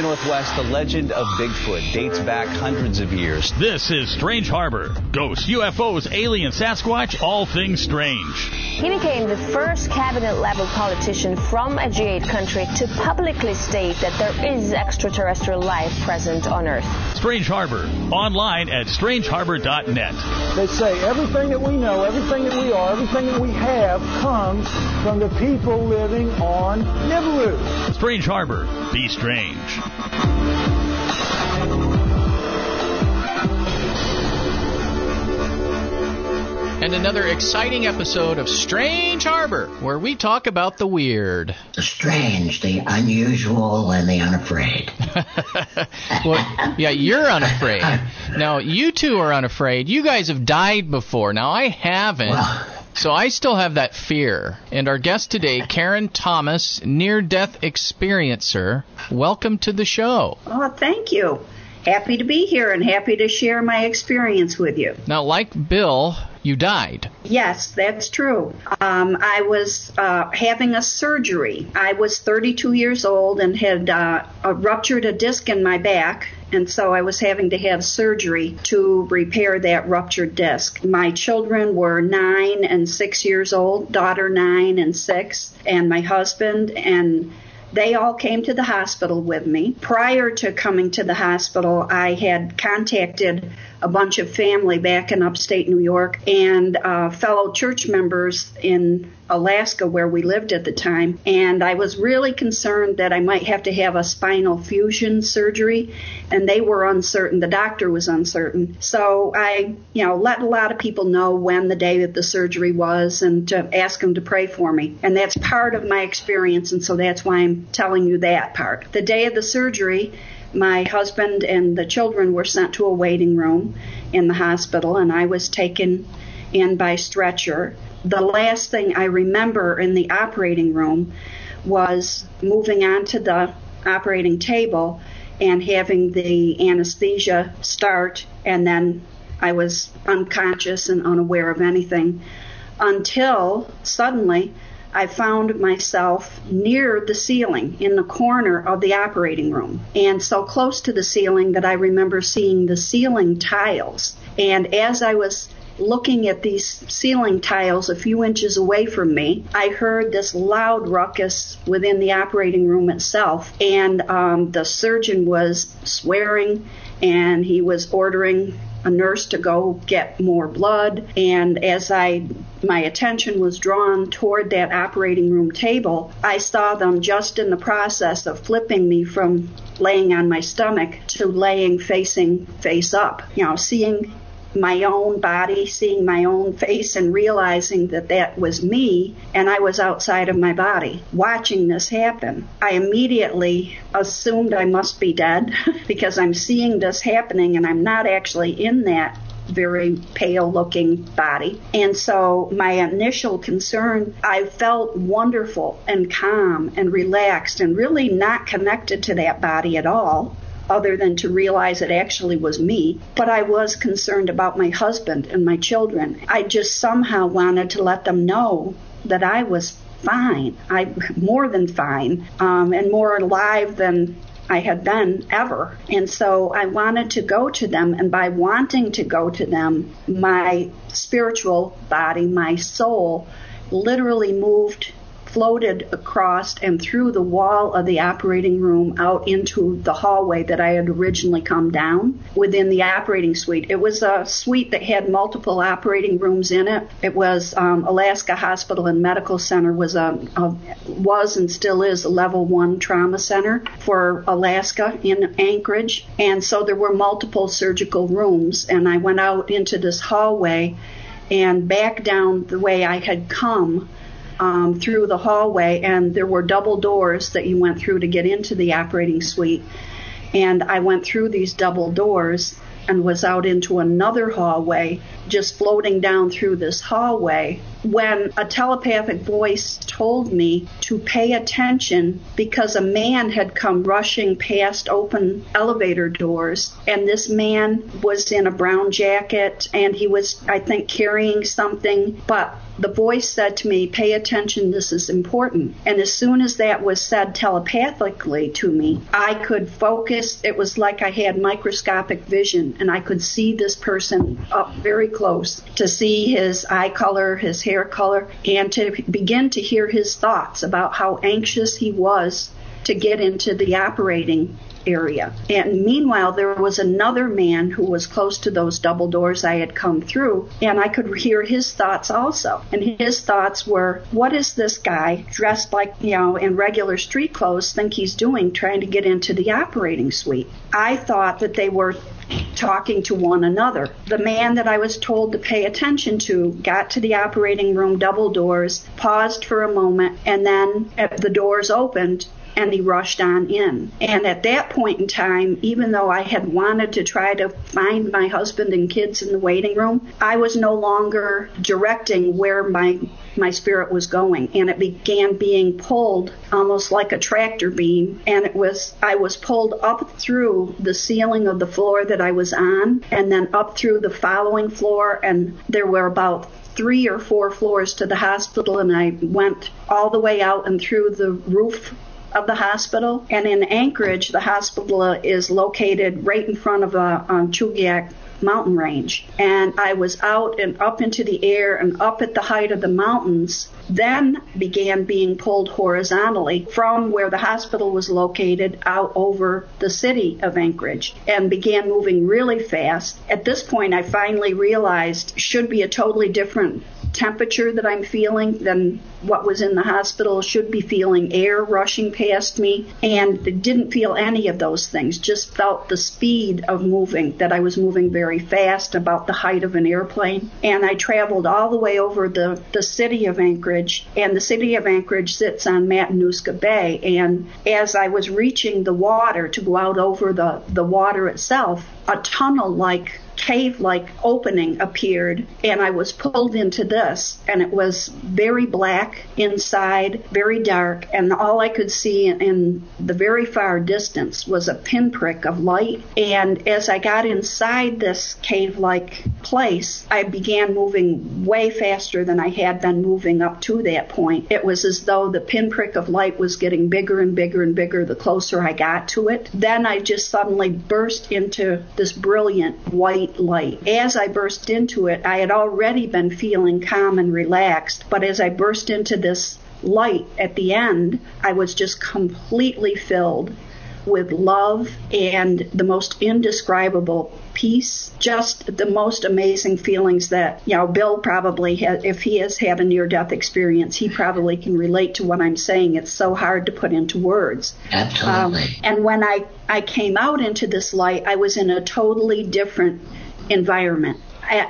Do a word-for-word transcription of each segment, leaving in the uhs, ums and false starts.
the Northwest, the legend of Bigfoot dates back hundreds of years. This is Strange Harbor. Ghosts, U F Os, aliens, Sasquatch, all things strange. He became the first cabinet-level politician from a G eight country to publicly state that there is extraterrestrial life present on Earth. Strange Harbor, online at strange harbor dot net. They say everything that we know, everything that we are, everything that we have comes from the people living on Nibiru. Strange Harbor, be strange. And another exciting episode of Strange Harbor, where we talk about the weird. The strange, the unusual, and the unafraid. Well, yeah, you're unafraid. Now, you two are unafraid. You guys have died before. Now, I haven't. Well, So I still have that fear. And our guest today, Karen Thomas, near-death experiencer. Welcome to the show. Oh, thank you. Happy to be here and happy to share my experience with you. Now, like Bill, you died. Yes, that's true. Um, I was uh, having a surgery. I was thirty-two years old and had uh, uh, ruptured a disc in my back. And so I was having to have surgery to repair that ruptured disc. My children were nine and six years old, daughter nine and six, and my husband, and they all came to the hospital with me. Prior to coming to the hospital, I had contacted a bunch of family back in upstate New York and uh, fellow church members in Alaska where we lived at the time. And I was really concerned that I might have to have a spinal fusion surgery, and they were uncertain. The doctor was uncertain. So I, you know, let a lot of people know when the day of the surgery was and to ask them to pray for me. And that's part of my experience, and so that's why I'm telling you that part. The day of the surgery, my husband and the children were sent to a waiting room in the hospital, and I was taken in by stretcher. The last thing I remember in the operating room was moving on to the operating table and having the anesthesia start, and then I was unconscious and unaware of anything until suddenly I found myself near the ceiling in the corner of the operating room, and so close to the ceiling that I remember seeing the ceiling tiles. And as I was looking at these ceiling tiles a few inches away from me, I heard this loud ruckus within the operating room itself, and um, the surgeon was swearing, and he was ordering a nurse to go get more blood. And as I, my attention was drawn toward that operating room table, I saw them just in the process of flipping me from laying on my stomach to laying facing face up. You know, seeing my own body, seeing my own face, and realizing that that was me, and I was outside of my body watching this happen. I immediately assumed I must be dead because I'm seeing this happening and I'm not actually in that very pale-looking body. And so my initial concern, I felt wonderful and calm and relaxed and really not connected to that body at all, other than to realize it actually was me. But I was concerned about my husband and my children. I just somehow wanted to let them know that I was fine. I more than fine, um, and more alive than I had been ever. And so I wanted to go to them, and by wanting to go to them, my spiritual body, my soul, literally moved, floated across and through the wall of the operating room out into the hallway that I had originally come down within the operating suite. It was a suite that had multiple operating rooms in it. It was um, Alaska Hospital and Medical Center was a, a was and still is a level one trauma center for Alaska in Anchorage. And so there were multiple surgical rooms, and I went out into this hallway and back down the way I had come Um, through the hallway, and there were double doors that you went through to get into the operating suite. And I went through these double doors and was out into another hallway, just floating down through this hallway, when a telepathic voice told me to pay attention because a man had come rushing past open elevator doors, and this man was in a brown jacket, and he was, I think, carrying something, but the voice said to me, pay attention, this is important. And as soon as that was said telepathically to me, I could focus. It was like I had microscopic vision, and I could see this person up very close, to see his eye color, his hair color, and to begin to hear his thoughts about how anxious he was to get into the operating area. And meanwhile, there was another man who was close to those double doors I had come through, and I could hear his thoughts also. And his thoughts were, what is this guy dressed like, you know, in regular street clothes think he's doing trying to get into the operating suite? I thought that they were talking to one another. The man that I was told to pay attention to got to the operating room, double doors, paused for a moment, and then the doors opened, and he rushed on in. And at that point in time, even though I had wanted to try to find my husband and kids in the waiting room, I was no longer directing where my my spirit was going, and it began being pulled almost like a tractor beam, and it was I was pulled up through the ceiling of the floor that I was on, and then up through the following floor, and there were about three or four floors to the hospital, and I went all the way out and through the roof of the hospital. And in Anchorage, the hospital is located right in front of a um, Chugach mountain range. And I was out and up into the air and up at the height of the mountains, then began being pulled horizontally from where the hospital was located out over the city of Anchorage, and began moving really fast. At this point, I finally realized should be a totally different temperature that I'm feeling than what was in the hospital, should be feeling air rushing past me, and didn't feel any of those things, just felt the speed of moving, that I was moving very fast, about the height of an airplane. And I traveled all the way over the, the city of Anchorage, and the city of Anchorage sits on Matanuska Bay, and as I was reaching the water to go out over the, the water itself, a tunnel-like, cave-like opening appeared, and I was pulled into this, and it was very black inside, very dark, and all I could see in, in the very far distance was a pinprick of light. And as I got inside this cave-like place, I began moving way faster than I had been moving up to that point. It was as though the pinprick of light was getting bigger and bigger and bigger the closer I got to it. Then I just suddenly burst into this brilliant white light. As I burst into it, I had already been feeling calm and relaxed, but as I burst into this light at the end, I was just completely filled with love and the most indescribable peace, just the most amazing feelings that, you know, Bill probably has, if he has had a near-death experience, he probably can relate to what I'm saying. It's so hard to put into words. Absolutely. Um, and when I, I came out into this light, I was in a totally different environment. I,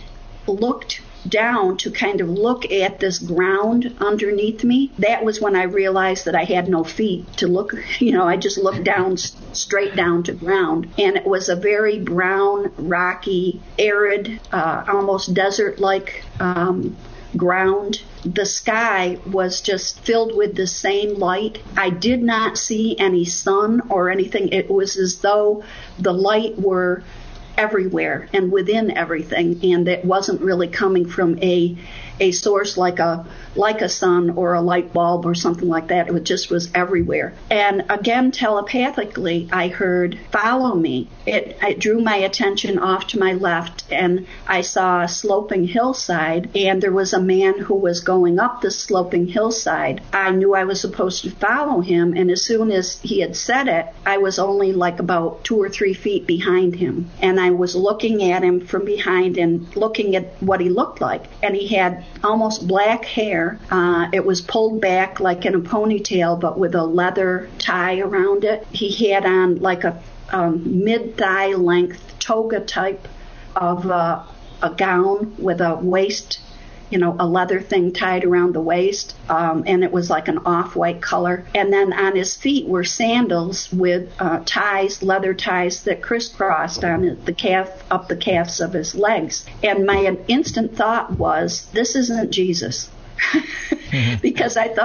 I looked down to kind of look at this ground underneath me. That was when I realized that I had no feet to look, you know, I just looked down, straight down to ground. And it was a very brown, rocky, arid, uh, almost desert-like um, ground. The sky was just filled with the same light. I did not see any sun or anything. It was as though the light were everywhere and within everything, and it wasn't really coming from a a source like a like a sun or a light bulb or something like that. It just was everywhere. And again, telepathically, I heard, follow me. It, it drew my attention off to my left, and I saw a sloping hillside, and there was a man who was going up the sloping hillside. I knew I was supposed to follow him, and as soon as he had said it, I was only like about two or three feet behind him. And I was looking at him from behind and looking at what he looked like. And he had almost black hair. Uh, it was pulled back like in a ponytail, but with a leather tie around it. He had on like a um, mid-thigh length toga type of uh, a gown with a waist, you know, a leather thing tied around the waist, um, and it was like an off-white color. And then on his feet were sandals with uh, ties, leather ties that crisscrossed on the calf, up the calves of his legs. And my instant thought was, this isn't Jesus. Because I thought,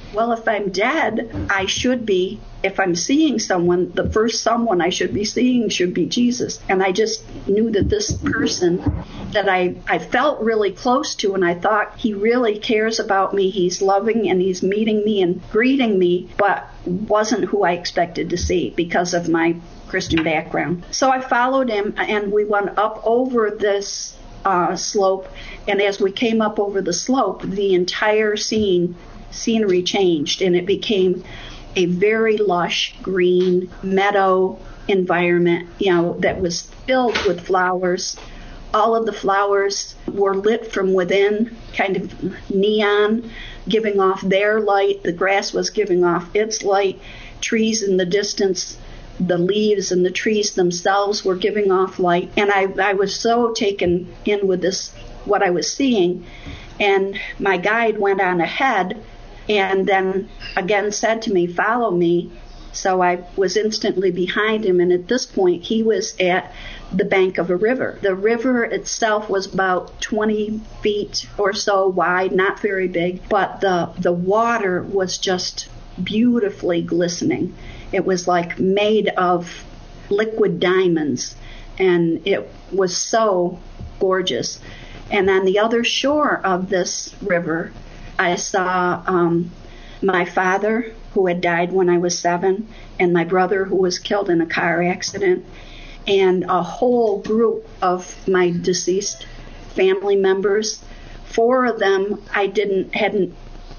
well, if I'm dead, I should be, if I'm seeing someone, the first someone I should be seeing should be Jesus. And I just knew that this person that I, I felt really close to, and I thought he really cares about me, he's loving and he's meeting me and greeting me, but wasn't who I expected to see because of my Christian background. So I followed him, and we went up over this uh, slope, and as we came up over the slope, the entire scene scenery changed, and it became a very lush green meadow environment, you know, that was filled with flowers. All of the flowers were lit from within, kind of neon, giving off their light. The grass was giving off its light. Trees in the distance, the leaves and the trees themselves were giving off light. And I, I was so taken in with this, what I was seeing. And my guide went on ahead and then again said to me, follow me. So I was instantly behind him, and at this point he was at the bank of a river. The river itself was about twenty feet or so wide, not very big, but the the water was just beautifully glistening. It was like made of liquid diamonds, and it was so gorgeous. And on the other shore of this river, I saw um, my father, who had died when I was seven, and my brother, who was killed in a car accident, and a whole group of my deceased family members. Four of them I didn't hadn't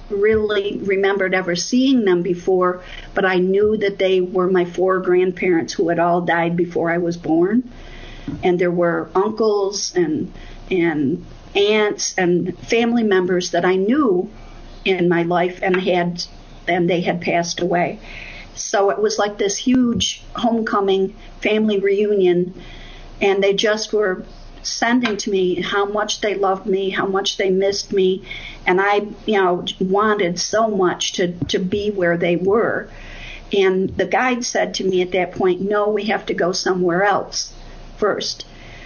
really remembered ever seeing them before, but I knew that they were my four grandparents who had all died before I was born. And there were uncles and and aunts and family members that I knew in my life and had and they had passed away. So it was like this huge homecoming family reunion, and they just were sending to me how much they loved me, how much they missed me, and I, you know, wanted so much to, to be where they were. And the guide said to me at that point, no, we have to go somewhere else first.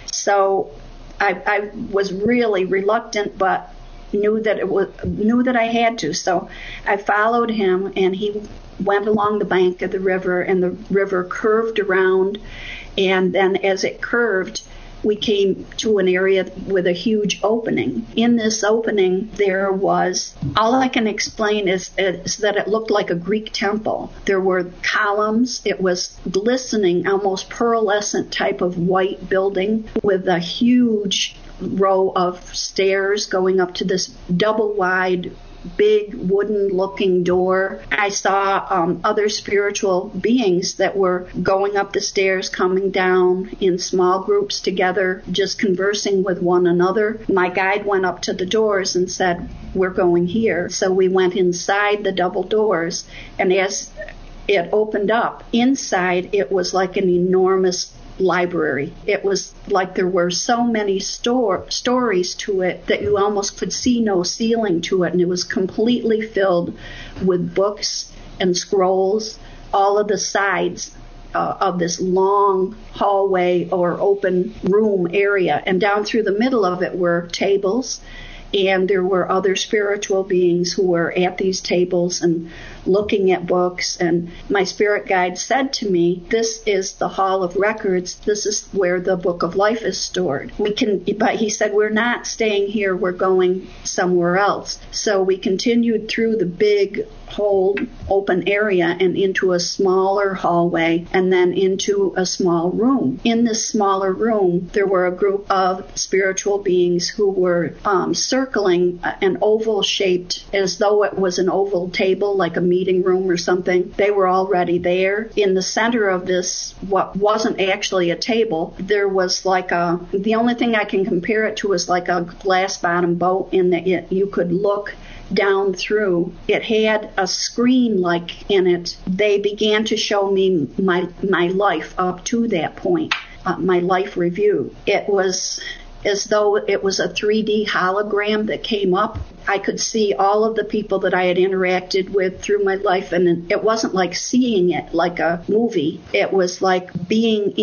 So I, I was really reluctant, but knew that it was knew that I had to. So I followed him, and he went along the bank of the river, and the river curved around, and then as it curved, we came to an area with a huge opening. In this opening, there was, all I can explain is, is that it looked like a Greek temple. There were columns. It was glistening, almost pearlescent type of white building with a huge row of stairs going up to this double wide big wooden looking door. I saw um, other spiritual beings that were going up the stairs, coming down in small groups together, just conversing with one another. My guide went up to the doors and said, we're going here. So we went inside the double doors, and as it opened up, inside it was like an enormous library. It was like there were so many store, stories to it that you almost could see no ceiling to it, and it was completely filled with books and scrolls. All of the sides uh, of this long hallway or open room area, and down through the middle of it were tables, and there were other spiritual beings who were at these tables and looking at books. And my spirit guide said to me, this is the Hall of Records. This is where the Book of Life is stored. We can, but he said, we're not staying here. We're going somewhere else. So we continued through the big whole open area and into a smaller hallway, and then into a small room. In this smaller room, there were a group of spiritual beings who were um, circling an oval shaped, as though it was an oval table, like a meeting room or something. They were already there. In the center of this, what wasn't actually a table, there was like a, the only thing I can compare it to is like a glass bottom boat, in that it, you could look down through. It had a screen like in it. They began to show me my my life up to that point, uh, my life review. It was as though it was a three D hologram that came up. I could see all of the people that I had interacted with through my life, and it wasn't like seeing it like a movie. It was like being in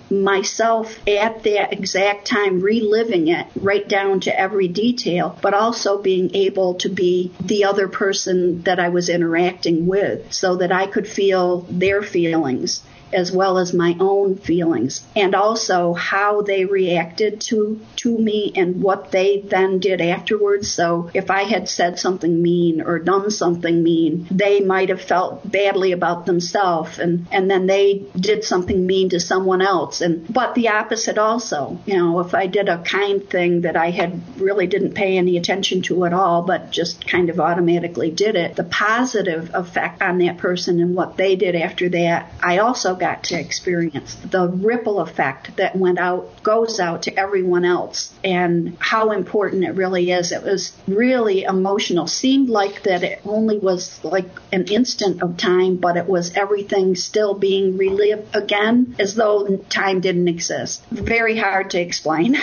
myself at that exact time, reliving it right down to every detail, but also being able to be the other person that I was interacting with so that I could feel their feelings as well as my own feelings, and also how they reacted to to me and what they then did afterwards. So if I had said something mean or done something mean, they might have felt badly about themselves, and, and then they did something mean to someone else. And but the opposite also. You know, if I did a kind thing that I had really didn't pay any attention to at all, but just kind of automatically did it, the positive effect on that person and what they did after that, I also got to experience. The ripple effect that went out, goes out to everyone else, and how important it really is. It was really emotional. Seemed like that it only was like an instant of time, but it was everything still being relived again as though time didn't exist. Very hard to explain.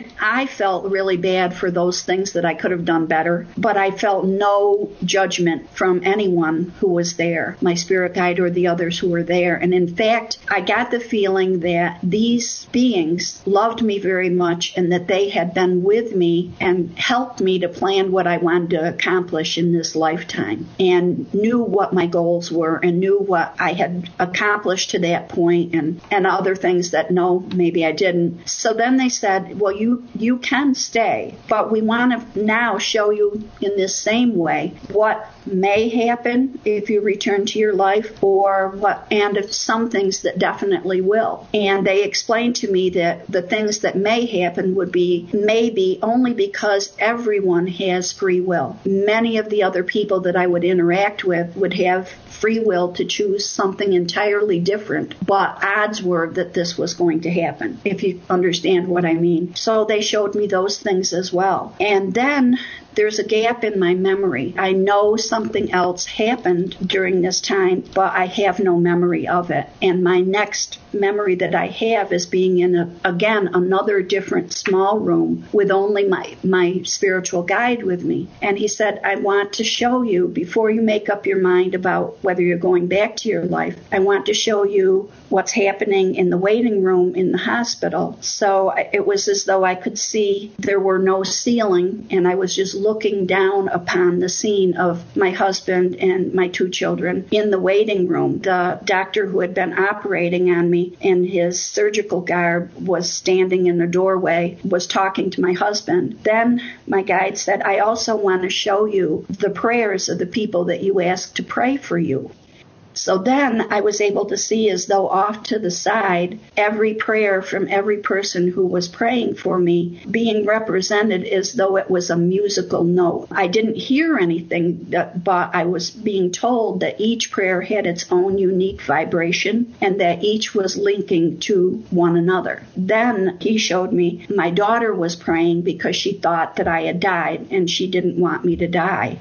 I felt really bad for those things that I could have done better, but I felt no judgment from anyone who was there, my spirit guide or the others who were there. And in fact, I got the feeling that these beings loved me very much and that they had been with me and helped me to plan what I wanted to accomplish in this lifetime, and knew what my goals were and knew what I had accomplished to that point, and, and other things that no, maybe I didn't. So then they said, well, you, you can stay, but we want to now show you in this same way what may happen if you return to your life, or what, and if some things that definitely will. And they explained to me that the things that may happen would be maybe only because everyone has free will. Many of the other people that I would interact with would have free will to choose something entirely different, but odds were that this was going to happen, if you understand what I mean. So they showed me those things as well. And then there's a gap in my memory. I know something else happened during this time, but I have no memory of it. And my next memory that I have is being in, a, again, another different small room with only my, my spiritual guide with me. And he said, I want to show you, before you make up your mind about whether you're going back to your life, I want to show you what's happening in the waiting room in the hospital. So it was as though I could see there were no ceiling, and I was just looking down upon the scene of my husband and my two children in the waiting room. The doctor who had been operating on me in his surgical garb was standing in the doorway, was talking to my husband. Then my guide said, I also want to show you the prayers of the people that you asked to pray for you. So then I was able to see, as though off to the side, every prayer from every person who was praying for me being represented as though it was a musical note. I didn't hear anything, but I was being told that each prayer had its own unique vibration and that each was linking to one another. Then he showed me my daughter was praying because she thought that I had died and she didn't want me to die.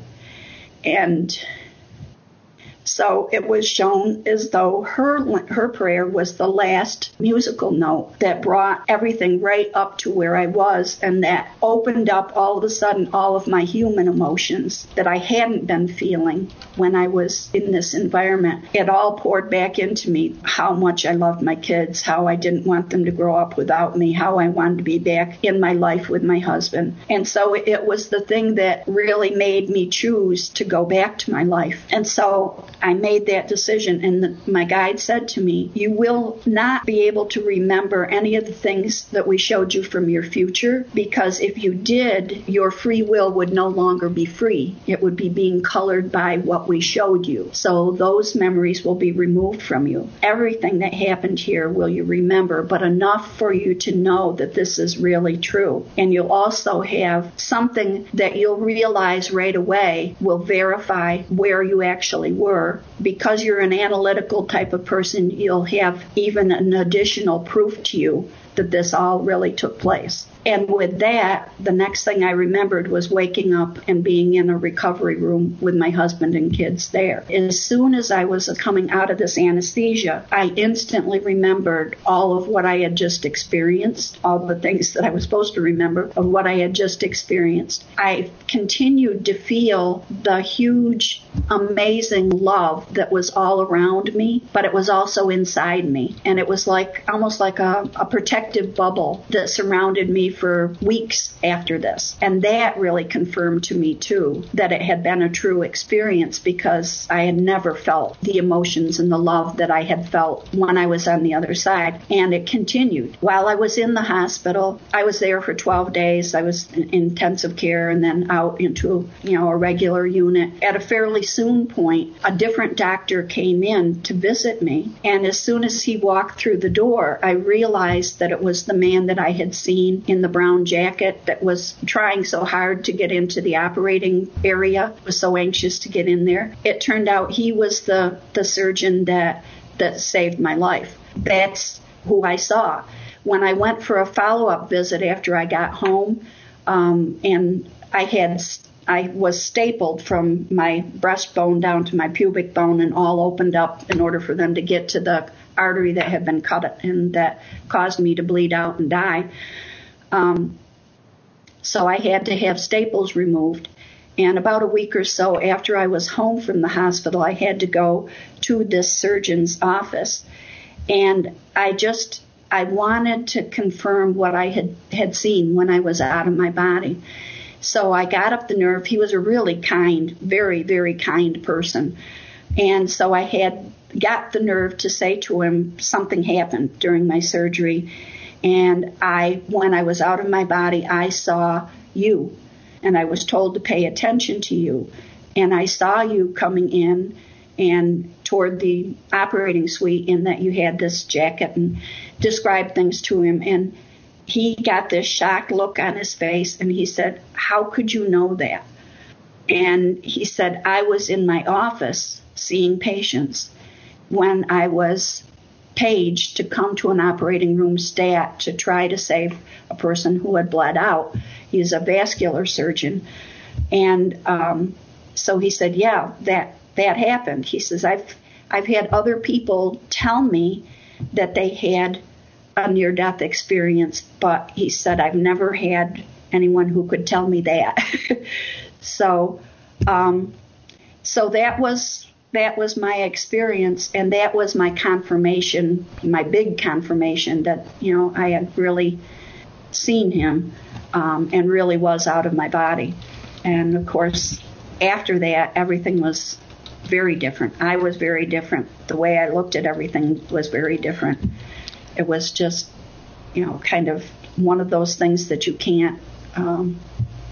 And so it was shown as though her her prayer was the last musical note that brought everything right up to where I was, and that opened up all of a sudden all of my human emotions that I hadn't been feeling when I was in this environment. It all poured back into me, how much I loved my kids, how I didn't want them to grow up without me, how I wanted to be back in my life with my husband. And so it was the thing that really made me choose to go back to my life. And so I made that decision, and the, my guide said to me, you will not be able to remember any of the things that we showed you from your future, because if you did, your free will would no longer be free. It would be being colored by what we showed you. So those memories will be removed from you. Everything that happened here will you remember, but enough for you to know that this is really true. And you'll also have something that you'll realize right away will verify where you actually were. Because you're an analytical type of person, you'll have even an additional proof to you that this all really took place. And with that, the next thing I remembered was waking up and being in a recovery room with my husband and kids there. As soon as I was coming out of this anesthesia, I instantly remembered all of what I had just experienced, all the things that I was supposed to remember of what I had just experienced. I continued to feel the huge, amazing love that was all around me, but it was also inside me. And it was like almost like a, a protective bubble that surrounded me for weeks after this. And that really confirmed to me, too, that it had been a true experience, because I had never felt the emotions and the love that I had felt when I was on the other side. And it continued. While I was in the hospital, I was there for twelve days. I was in intensive care and then out into, you know, a regular unit. At a fairly soon point, a different doctor came in to visit me. And as soon as he walked through the door, I realized that it was the man that I had seen in the brown jacket that was trying so hard to get into the operating area, was so anxious to get in there. It turned out he was the, the surgeon that, that saved my life. That's who I saw. When I went for a follow-up visit after I got home, um, and I had I was stapled from my breastbone down to my pubic bone and all opened up in order for them to get to the artery that had been cut and that caused me to bleed out and die. Um, so I had to have staples removed. And about a week or so after I was home from the hospital, I had to go to this surgeon's office. And I just, I wanted to confirm what I had, had seen when I was out of my body. So I got up the nerve. He was a really kind, very, very kind person. And so I had got the nerve to say to him, something happened during my surgery. And I, when I was out of my body, I saw you. And I was told to pay attention to you. And I saw you coming in and toward the operating suite, in that you had this jacket, and described things to him. And he got this shocked look on his face, and he said, "How could you know that?" And he said, "I was in my office seeing patients when I was paged to come to an operating room stat to try to save a person who had bled out." He's a vascular surgeon. And um, so he said, yeah, that that happened. He says, I've I've had other people tell me that they had a near-death experience, but he said, I've never had anyone who could tell me that. so um, so that was that was my experience, and that was my confirmation, my big confirmation that, you know, I had really seen him um, and really was out of my body. And, of course, after that, everything was very different. I was very different. The way I looked at everything was very different. It was just, you know, kind of one of those things that you can't, um,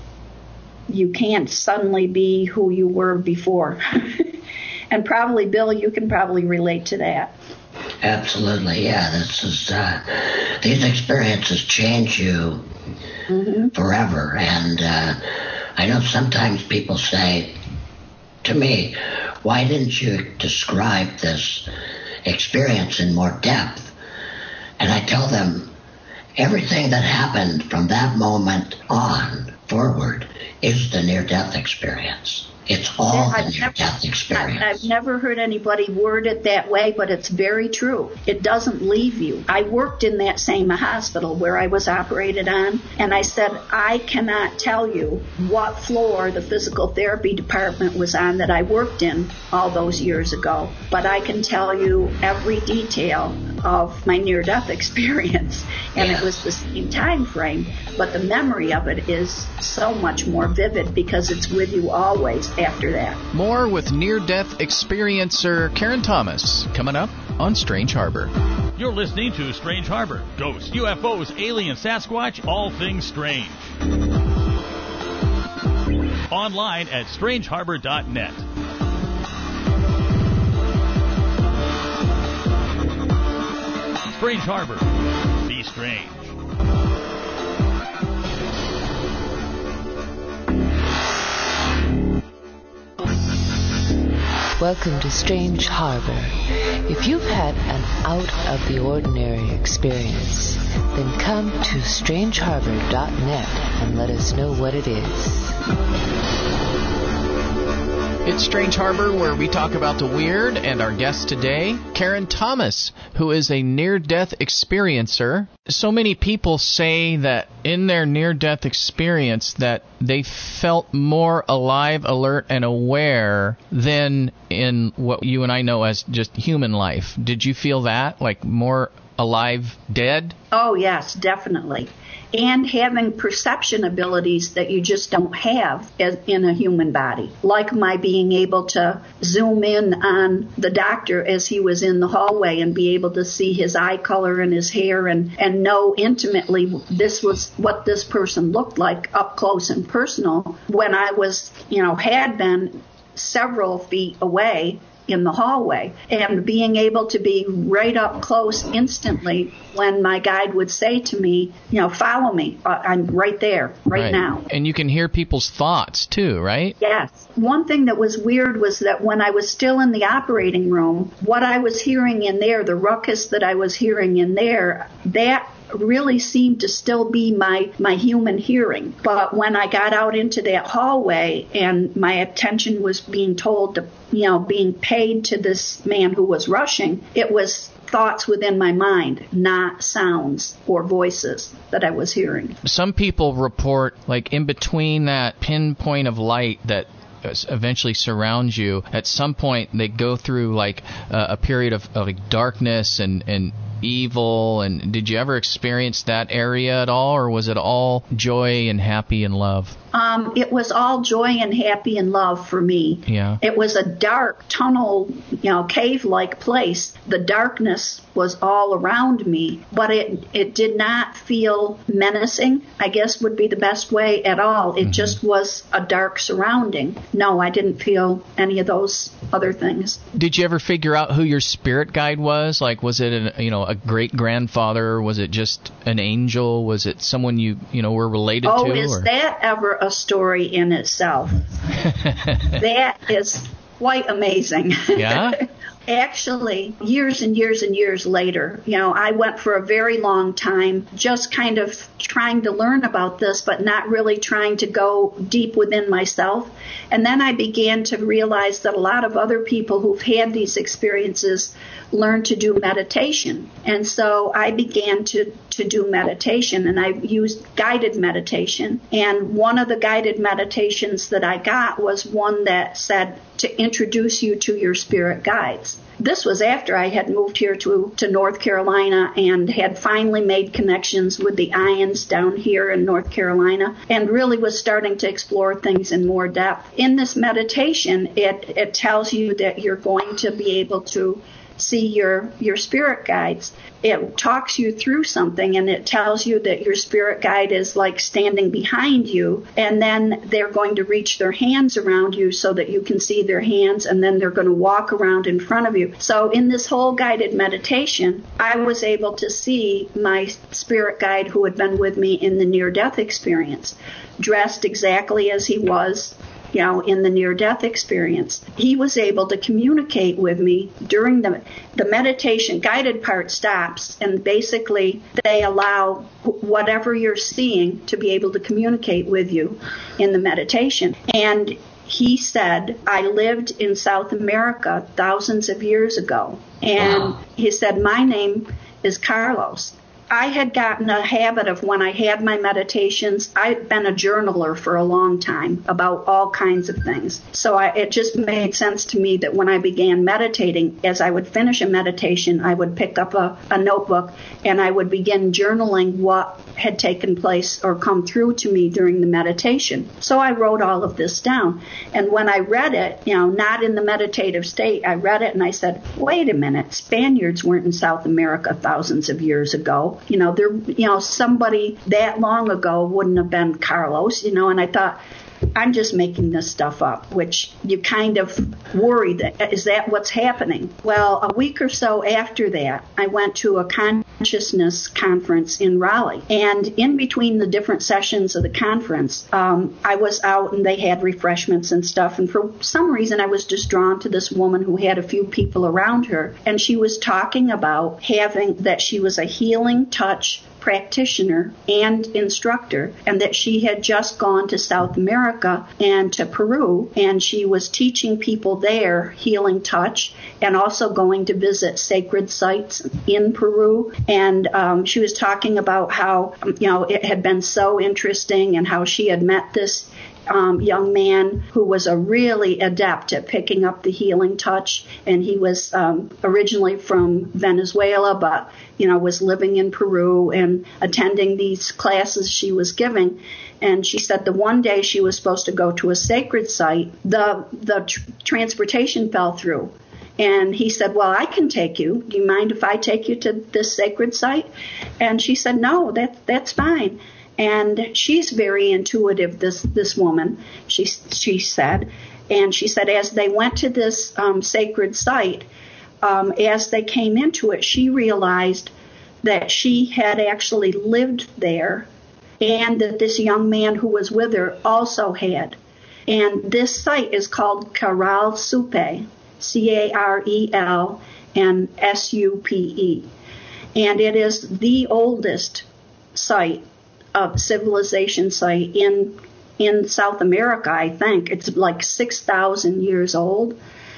you can't suddenly be who you were before. And probably, Bill, you can probably relate to that. Absolutely, yeah. This is uh, these experiences change you mm-hmm. forever. And uh, I know sometimes people say to me, "Why didn't you describe this experience in more depth?" And I tell them, everything that happened from that moment on forward is the near-death experience. It's all the near-death experience. I've never heard anybody word it that way, but it's very true. It doesn't leave you. I worked in that same hospital where I was operated on, and I said, I cannot tell you what floor the physical therapy department was on that I worked in all those years ago, but I can tell you every detail of my near-death experience, and yeah. It was the same time frame, but the memory of it is so much more vivid because it's with you always after that. More with near-death experiencer Karen Thomas coming up on Strange Harbor. You're listening to Strange Harbor. Ghosts, U F Os, aliens, Sasquatch, all things strange. Online at strange harbor dot net. Strange Harbor. Be strange. Welcome to Strange Harbor. If you've had an out-of-the-ordinary experience, then come to strange harbor dot net and let us know what it is. It's Strange Harbor, where we talk about the weird, and our guest today, Karen Thomas, who is a near-death experiencer. So many people say that in their near-death experience that they felt more alive, alert, and aware than in what you and I know as just human life. Did you feel that? Like more alive, dead? Oh, yes, definitely. And having perception abilities that you just don't have as in a human body, like my being able to zoom in on the doctor as he was in the hallway and be able to see his eye color and his hair and, and know intimately this was what this person looked like up close and personal when I was, you know, had been several feet away in the hallway, and being able to be right up close instantly when my guide would say to me, you know, follow me. I'm right there, right, right now. And you can hear people's thoughts too, right? Yes. One thing that was weird was that when I was still in the operating room, what I was hearing in there, the ruckus that I was hearing in there, that really seemed to still be my, my human hearing. But when I got out into that hallway and my attention was being told to, you know, being paid to this man who was rushing, it was thoughts within my mind, not sounds or voices that I was hearing. Some people report, like, in between that pinpoint of light that eventually surrounds you, at some point they go through, like, uh, a period of, of like, darkness and, and evil. And did you ever experience that area at all, or was it all joy and happy and love? Um, it was all joy and happy and love for me. Yeah. It was a dark tunnel, you know, cave-like place. The darkness was all around me, but it it did not feel menacing, I guess would be the best way at all. It mm-hmm. just was a dark surrounding. No, I didn't feel any of those other things. Did you ever figure out who your spirit guide was? Like, was it an, you know, a great-grandfather? Was it just an angel? Was it someone you, you know, were related oh, to? Oh, is or? that ever a story in itself? That is quite amazing. Yeah? Actually, years and years and years later, you know, I went for a very long time just kind of trying to learn about this, but not really trying to go deep within myself. And then I began to realize that a lot of other people who've had these experiences learn to do meditation. And so I began to, to do meditation, and I used guided meditation. And one of the guided meditations that I got was one that said to introduce you to your spirit guides. This was after I had moved here to, to North Carolina and had finally made connections with the Ions down here in North Carolina and really was starting to explore things in more depth. In this meditation, it, it tells you that you're going to be able to see your, your spirit guides. It talks you through something, and it tells you that your spirit guide is like standing behind you, and then they're going to reach their hands around you so that you can see their hands, and then they're going to walk around in front of you. So in this whole guided meditation, I was able to see my spirit guide who had been with me in the near-death experience, dressed exactly as he was, you know, in the near-death experience. He was able to communicate with me during the the meditation. Guided part stops, and basically they allow whatever you're seeing to be able to communicate with you in the meditation. And he said, I lived in South America thousands of years ago. And wow. He said, my name is Carlos. I had gotten a habit of when I had my meditations, I'd been a journaler for a long time about all kinds of things. So I, it just made sense to me that when I began meditating, as I would finish a meditation, I would pick up a, a notebook and I would begin journaling what had taken place or come through to me during the meditation. So I wrote all of this down. And when I read it, you know, not in the meditative state, I read it and I said, wait a minute, Spaniards weren't in South America thousands of years ago. You know, there, you know, somebody that long ago wouldn't have been Carlos, you know, and I thought, I'm just making this stuff up, which you kind of worry that, is that what's happening? Well, a week or so after that, I went to a con Consciousness Conference in Raleigh. And in between the different sessions of the conference, um, I was out and they had refreshments and stuff. And for some reason, I was just drawn to this woman who had a few people around her. And she was talking about having that she was a healing touch practitioner and instructor, and that she had just gone to South America and to Peru, and she was teaching people there healing touch and also going to visit sacred sites in Peru. And um, she was talking about how, you know, it had been so interesting and how she had met this Um, young man who was a really adept at picking up the healing touch, and he was um, originally from Venezuela, but you know was living in Peru and attending these classes she was giving. And she said the one day she was supposed to go to a sacred site, the the tr- transportation fell through. And he said, well, I can take you. Do you mind if I take you to this sacred site? And she said, no, that that's fine. And she's very intuitive, this this woman, she she said. And she said as they went to this um, sacred site, um, as they came into it, she realized that she had actually lived there and that this young man who was with her also had. And this site is called Carral Supe, C A R E L and S U P E. And it is the oldest site of civilization site in in South America, I think. It's like six thousand years old.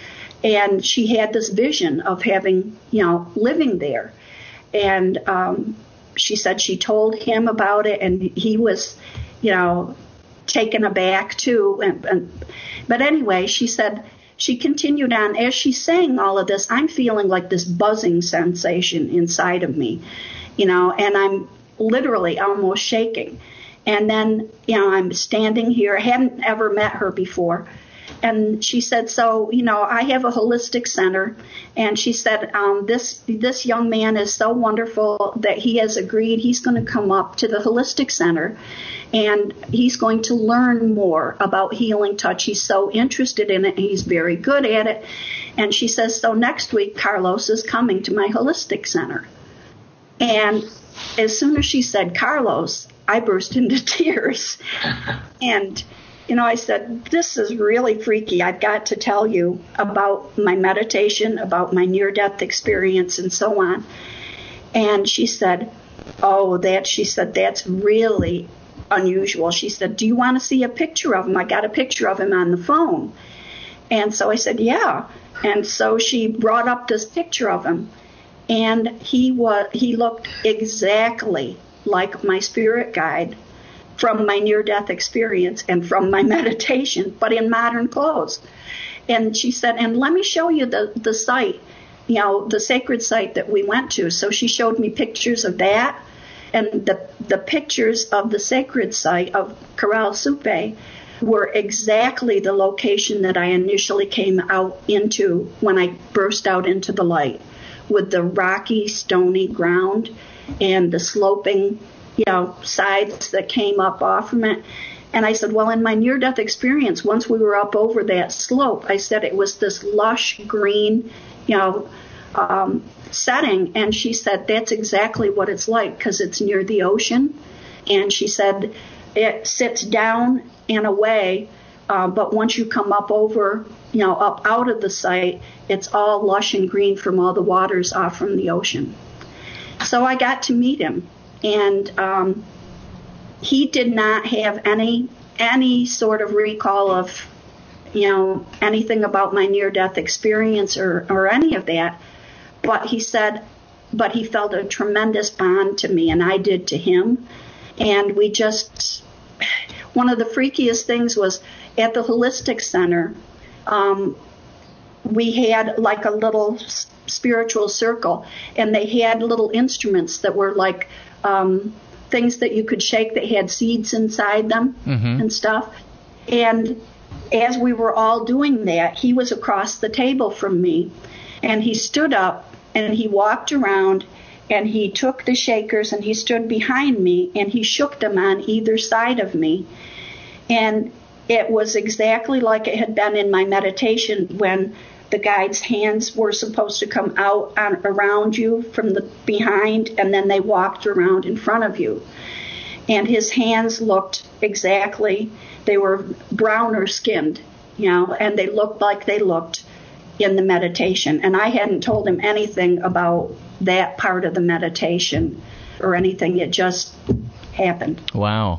And she had this vision of having, you know, living there. And um, she said she told him about it, and he was, you know, taken aback too. And, and, but anyway, she said, she continued on, as she's saying all of this, I'm feeling like this buzzing sensation inside of me, you know, and I'm literally almost shaking. And then, you know, I'm standing here. I hadn't ever met her before. And she said, so, you know, I have a holistic center. And she said, um, this this young man is so wonderful that he has agreed he's going to come up to the holistic center. And he's going to learn more about healing touch. He's so interested in it. And he's very good at it. And she says, so next week, Carlos is coming to my holistic center. And as soon as she said Carlos, I burst into tears. And, you know, I said, this is really freaky. I've got to tell you about my meditation, about my near-death experience, and so on. And she said, oh, that, she said, that's really unusual. She said, do you want to see a picture of him? I got a picture of him on the phone. And so I said, yeah. And so she brought up this picture of him. And he was he looked exactly like my spirit guide from my near-death experience and from my meditation, but in modern clothes. And she said, and let me show you the, the site, you know, the sacred site that we went to. So she showed me pictures of that, and the the pictures of the sacred site of Carral Supe were exactly the location that I initially came out into when I burst out into the light, with the rocky, stony ground and the sloping, you know, sides that came up off from it. And I said, well, in my near-death experience, once we were up over that slope, I said it was this lush green, you know, um, setting. And she said, that's exactly what it's like, because it's near the ocean. And she said, it sits down and away, uh, but once you come up over, you know, up out of the site, it's all lush and green from all the waters off from the ocean. So I got to meet him, and um, he did not have any any sort of recall of, you know, anything about my near-death experience or, or any of that. But he said, but he felt a tremendous bond to me, and I did to him. And we just, one of the freakiest things was at the Holistic Center, um, we had like a little spiritual circle, and they had little instruments that were like um, things that you could shake that had seeds inside them mm-hmm. and stuff. And as we were all doing that, he was across the table from me, and he stood up and he walked around and he took the shakers and he stood behind me and he shook them on either side of me. And it was exactly like it had been in my meditation when the guide's hands were supposed to come out on, around you from the behind, and then they walked around in front of you. And his hands looked exactly, they were browner skinned, you know, and they looked like they looked in the meditation. And I hadn't told him anything about that part of the meditation or anything. It just happened. Wow.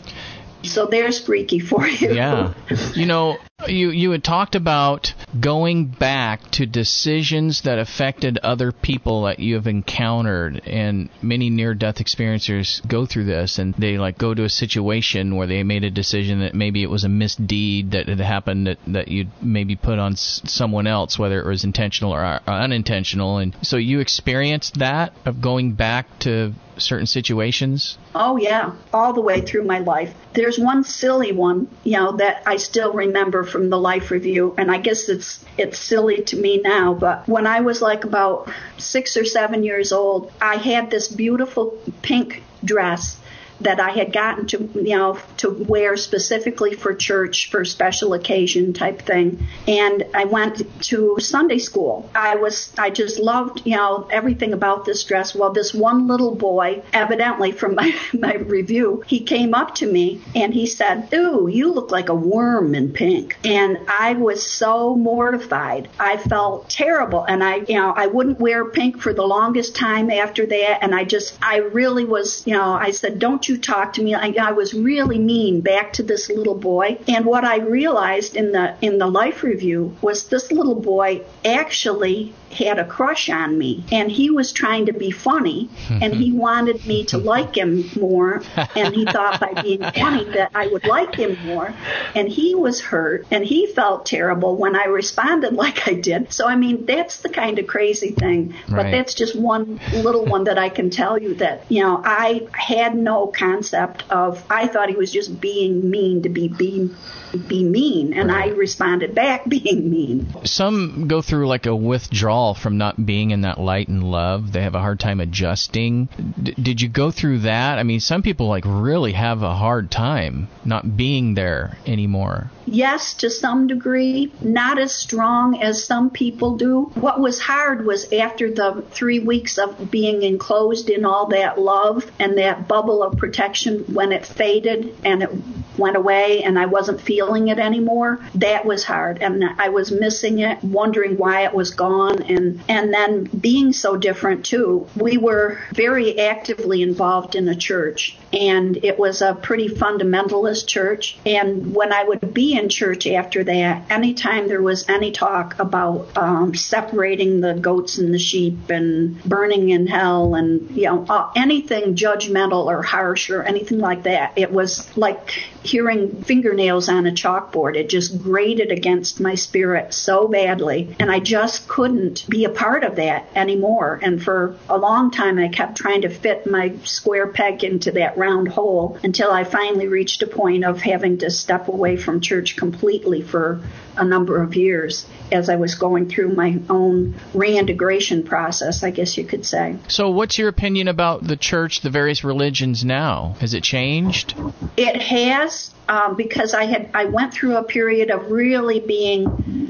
So there's freaky for you. Yeah. You know, you, you had talked about going back to decisions that affected other people that you have encountered, and many near-death experiencers go through this, and they like go to a situation where they made a decision that maybe it was a misdeed that had happened that, that you'd maybe put on s- someone else, whether it was intentional or uh, unintentional. And so you experienced that of going back to certain situations? Oh, yeah, all the way through my life. There's one silly one, you know, that I still remember from the life review, and I guess it's it's silly to me now, but when I was like about six or seven years old, I had this beautiful pink dress that I had gotten to, you know, to wear specifically for church, for special occasion type thing. And I went to Sunday school. I was, I just loved, you know, everything about this dress. Well, this one little boy, evidently from my, my review, he came up to me and he said, "Ooh, you look like a worm in pink." And I was so mortified. I felt terrible. And I, you know, I wouldn't wear pink for the longest time after that. And I just, I really was, you know, I said, "Don't you talk to me." I, I was really mean back to this little boy. And what I realized in the in the life review was this little boy actually had a crush on me, and he was trying to be funny, and he wanted me to like him more, and he thought by being funny that I would like him more, and he was hurt, and he felt terrible when I responded like I did. So, I mean, that's the kind of crazy thing, but Right. that's just one little one that I can tell you that, you know, I had no concept of, I thought he was just being mean to be being be mean, and Right. I responded back being mean. Some go through like a withdrawal from not being in that light and love. They have a hard time adjusting. D- did you go through that? I mean, some people like really have a hard time not being there anymore. Yes, to some degree, not as strong as some people do. What was hard was after the three weeks of being enclosed in all that love and that bubble of protection, when it faded and it went away and I wasn't feeling it anymore, that was hard. And I was missing it, wondering why it was gone, and, and then being so different too. We were very actively involved in a church, and it was a pretty fundamentalist church. And when I would be in church after that, anytime there was any talk about um, separating the goats and the sheep and burning in hell and, you know, uh, anything judgmental or harsh or anything like that, it was like hearing fingernails on a chalkboard. It just grated against my spirit so badly, and I just couldn't be a part of that anymore. And for a long time, I kept trying to fit my square peg into that round hole until I finally reached a point of having to step away from church completely for a number of years as I was going through my own reintegration process, I guess you could say. So what's your opinion about the church, the various religions now? Has it changed? It has, um, because I had I went through a period of really being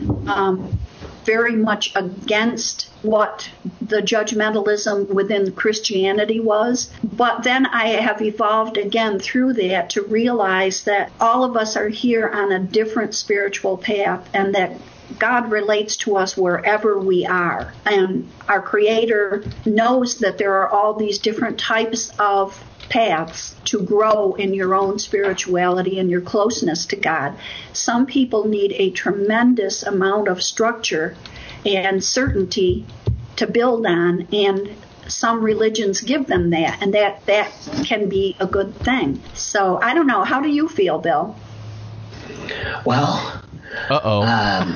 um, very much against what the judgmentalism within Christianity was. But then I have evolved again through that to realize that all of us are here on a different spiritual path, and that God relates to us wherever we are. And our Creator knows that there are all these different types of paths to grow in your own spirituality and your closeness to God. Some people need a tremendous amount of structure and certainty to build on, and some religions give them that, and that, that can be a good thing. So I don't know. How do you feel, Bill? Well, Uh-oh. um,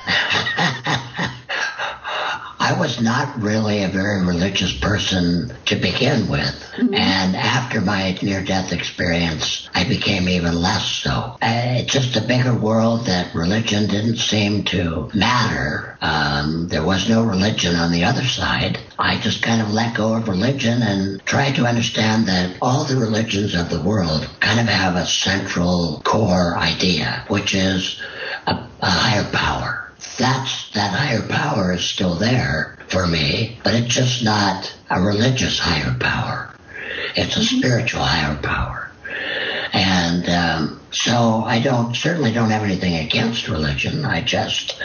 I was not really a very religious person to begin with. Mm-hmm. And after my near-death experience, I became even less so. Uh, it's just a bigger world that religion didn't seem to matter. Um, there was no religion on the other side. I just kind of let go of religion and tried to understand that all the religions of the world kind of have a central core idea, which is a, a higher power. that's, that higher power is still there for me, but it's just not a religious higher power. It's a mm-hmm. spiritual higher power. And um, so I don't certainly don't have anything against religion. I just,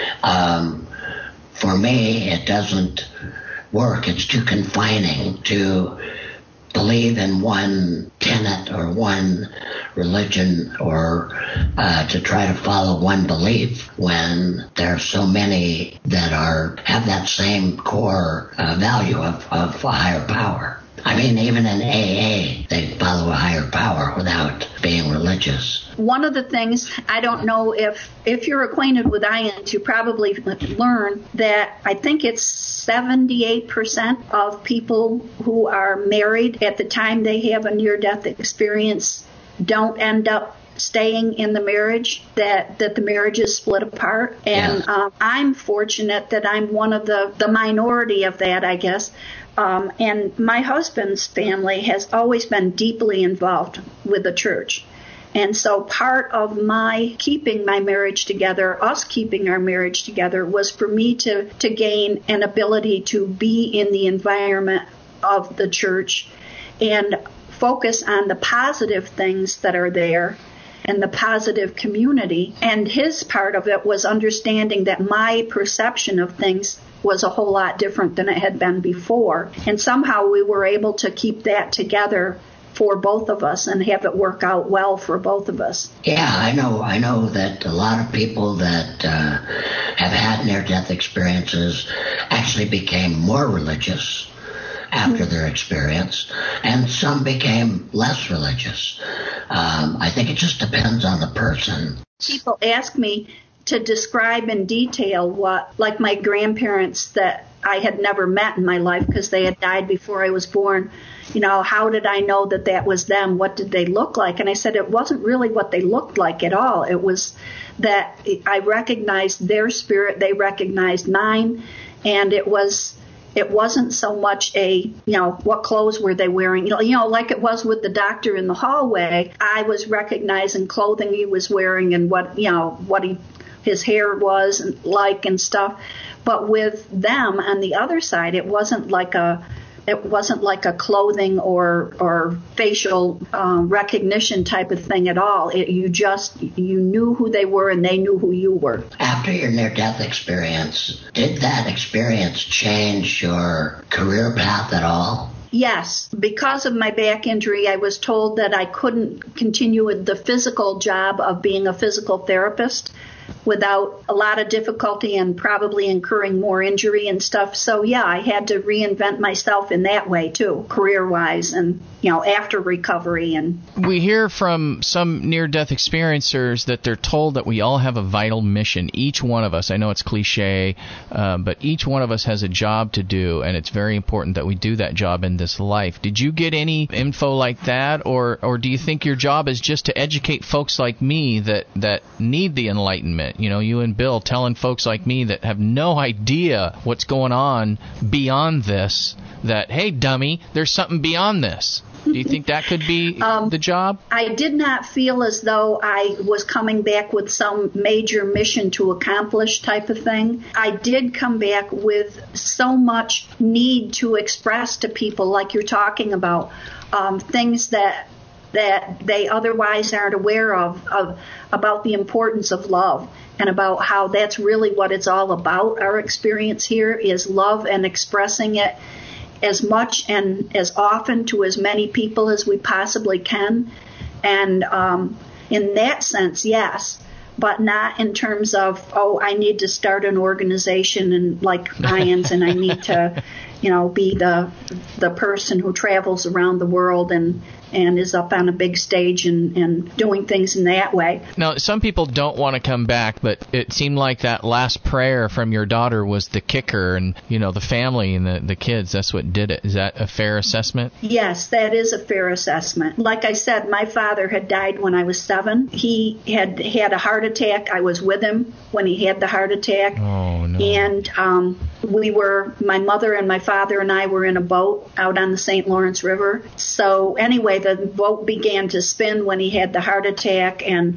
um, for me, it doesn't work. It's too confining to believe in one tenet or one religion, or uh, to try to follow one belief when there are so many that are have that same core uh, value of, of a higher power. I mean, even in A A, they follow a higher power without being religious. One of the things, I don't know if, if you're acquainted with I A N T, you probably learn that I think it's seventy-eight percent of people who are married at the time they have a near-death experience don't end up staying in the marriage, that, that the marriage is split apart. And yeah. um, I'm fortunate that I'm one of the, the minority of that, I guess. Um, and my husband's family has always been deeply involved with the church. And so part of my keeping my marriage together, us keeping our marriage together, was for me to, to gain an ability to be in the environment of the church and focus on the positive things that are there and the positive community. And his part of it was understanding that my perception of things was a whole lot different than it had been before. And somehow we were able to keep that together for both of us and have it work out well for both of us. Yeah, I know. I know that a lot of people that uh, have had near-death experiences actually became more religious after their experience, and some became less religious. Um, I think it just depends on the person. People ask me to describe in detail what, like my grandparents that I had never met in my life because they had died before I was born. You know, how did I know that that was them? What did they look like? And I said it wasn't really what they looked like at all. It was that I recognized their spirit, they recognized mine, and it was it wasn't so much a, you know, what clothes were they wearing? You know, you know, like it was with the doctor in the hallway. I was recognizing clothing he was wearing and what, you know, what he his hair was like and stuff. But with them on the other side, it wasn't like a it wasn't like a clothing or or facial um, recognition type of thing at all. It, you just you knew who they were and they knew who you were. After your near-death experience, did that experience change your career path at all? Yes. Because of my back injury, I was told that I couldn't continue with the physical job of being a physical therapist without a lot of difficulty and probably incurring more injury and stuff. So, yeah, I had to reinvent myself in that way, too, career-wise and, you know, after recovery. And we hear from some near-death experiencers that they're told that we all have a vital mission. Each one of us, I know it's cliche, uh, but each one of us has a job to do, and it's very important that we do that job in this life. Did you get any info like that, or, or do you think your job is just to educate folks like me that, that need the enlightenment? You know, you and Bill telling folks like me that have no idea what's going on beyond this, that, hey, dummy, there's something beyond this. Do you think that could be um, the job? I did not feel as though I was coming back with some major mission to accomplish type of thing. I did come back with so much need to express to people, like you're talking about, um, things that that they otherwise aren't aware of, of, about the importance of love and about how that's really what it's all about. Our experience here is love and expressing it as much and as often to as many people as we possibly can. And um, in that sense, yes, but not in terms of, oh, I need to start an organization and like I A N S and I need to, you know, be the the person who travels around the world and and is up on a big stage and, and doing things in that way. Now, some people don't want to come back, but it seemed like that last prayer from your daughter was the kicker, and, you know, the family and the, the kids, that's what did it. Is that a fair assessment? Yes, that is a fair assessment. Like I said, my father had died when I was seven. He had had a heart attack. I was with him when he had the heart attack. Oh, no. And um, we were, my mother and my father and I were in a boat out on the Saint Lawrence River. So anyway, the boat began to spin when he had the heart attack, and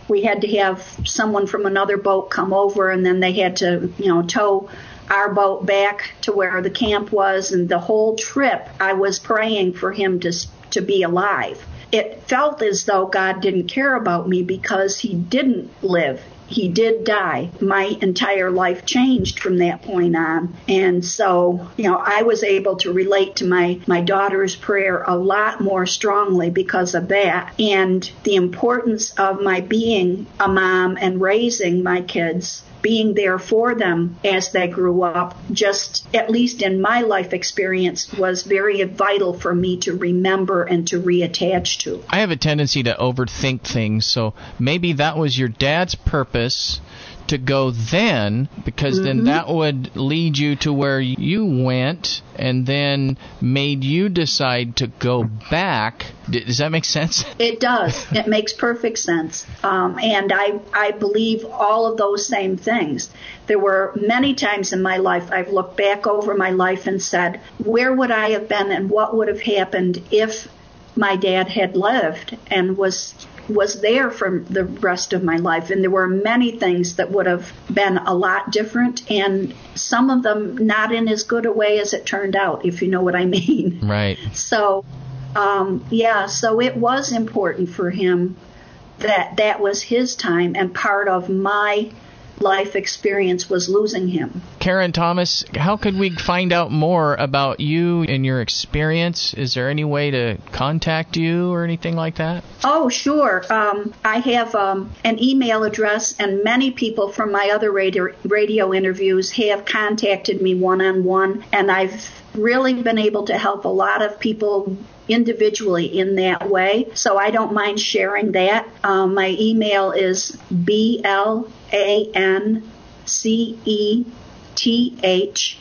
we had to have someone from another boat come over, and then they had to, you know, tow our boat back to where the camp was. And the whole trip, I was praying for him to to be alive. It felt as though God didn't care about me because he didn't live. He did die. My entire life changed from that point on. And so, you know, I was able to relate to my, my daughter's prayer a lot more strongly because of that. And the importance of my being a mom and raising my kids, being there for them as they grew up, just at least in my life experience, was very vital for me to remember and to reattach to. I have a tendency to overthink things, so maybe that was your dad's purpose to go then, because mm-hmm. then that would lead you to where you went and then made you decide to go back. Does that make sense? It does. It makes perfect sense. Um, and I, I believe all of those same things. There were many times in my life I've looked back over my life and said, where would I have been and what would have happened if my dad had lived and was was there for the rest of my life? And there were many things that would have been a lot different, and some of them not in as good a way as it turned out, if you know what I mean. Right. So, um, yeah, so it was important for him that that was his time, and part of my life experience was losing him. Karen Thomas, how could we find out more about you and your experience? Is there any way to contact you or anything like that? Oh, sure. Um, I have um, an email address, and many people from my other radio, radio interviews have contacted me one-on-one, and I've really been able to help a lot of people individually in that way, so I don't mind sharing that. Um, my email is B L A N C E T H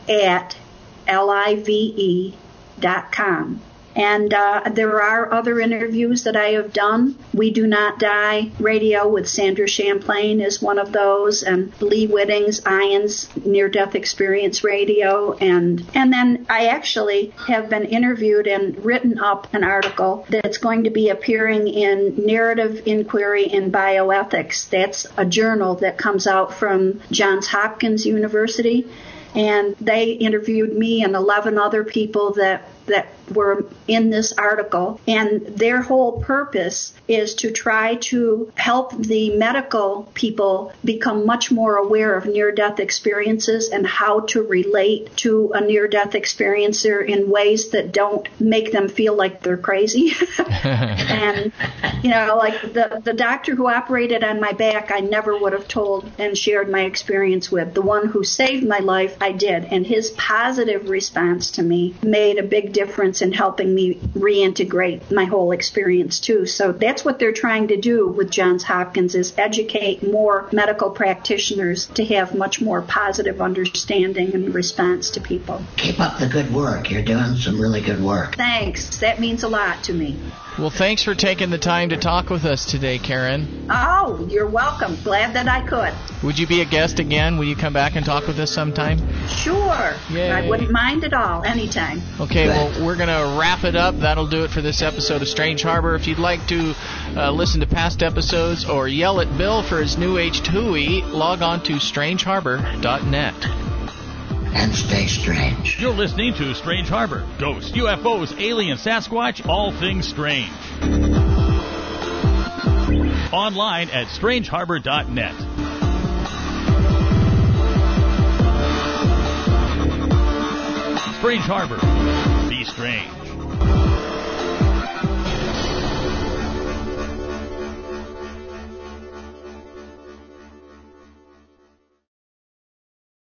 at L I V E dot com. And uh, there are other interviews that I have done. We Do Not Die Radio with Sandra Champlain is one of those, and Lee Whitting's Ions Near-Death Experience Radio. And, and then I actually have been interviewed and written up an article that's going to be appearing in Narrative Inquiry in Bioethics. That's a journal that comes out from Johns Hopkins University. And they interviewed me and eleven other people that that were in this article, and their whole purpose is to try to help the medical people become much more aware of near-death experiences and how to relate to a near-death experiencer in ways that don't make them feel like they're crazy. And, you know, like the, the doctor who operated on my back, I never would have told and shared my experience with. The one who saved my life, I did, and his positive response to me made a big difference in helping me reintegrate my whole experience too. So that's what they're trying to do with Johns Hopkins, is educate more medical practitioners to have much more positive understanding and response to people. Keep up the good work. You're doing some really good work. Thanks. That means a lot to me. Well, thanks for taking the time to talk with us today, Karen. Oh, you're welcome. Glad that I could. Would you be a guest again? Will you come back and talk with us sometime? Sure. Yay. I wouldn't mind at all. Anytime. Okay, well, we're going to wrap it up. That'll do it for this episode of Strange Harbor. If you'd like to uh, listen to past episodes or yell at Bill for his new age tooey, log on to strange harbor dot net. And stay strange. You're listening to Strange Harbor. Ghosts, U F Os, aliens, Sasquatch, all things strange. Online at strange harbor dot net. Strange Harbor. Be strange.